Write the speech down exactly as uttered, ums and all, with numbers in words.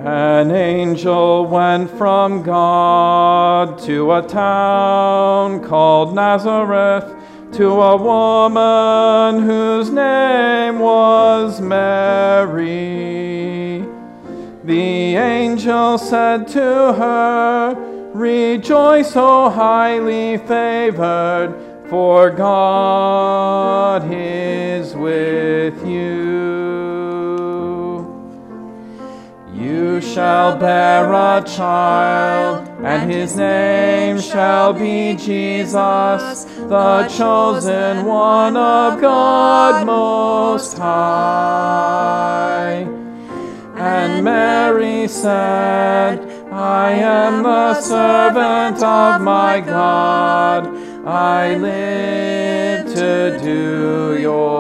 An angel went from God to a town called Nazareth, to a woman whose name was Mary. The angel said to her, "Rejoice, O highly favored, for God is with you. You shall bear a child, and his name shall be Jesus, the chosen one of God Most High." And Mary said, "I am the servant of my God. I live to do your